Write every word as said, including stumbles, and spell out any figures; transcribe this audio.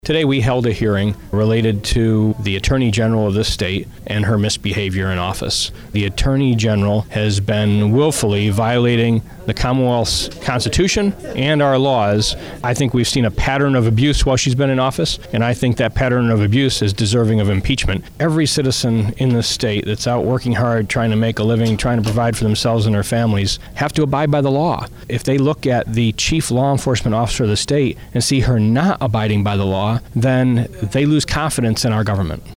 Today we held a hearing related to the Attorney General of this state and her misbehavior in office. The Attorney General has been willfully violating the Commonwealth's Constitution and our laws. I think we've seen a pattern of abuse while she's been in office, and I think that pattern of abuse is deserving of impeachment. Every citizen in this state that's out working hard, trying to make a living, trying to provide for themselves and their families, have to abide by the law. If they look at the chief law enforcement officer of the state and see her not abiding by the law, then they lose confidence in our government.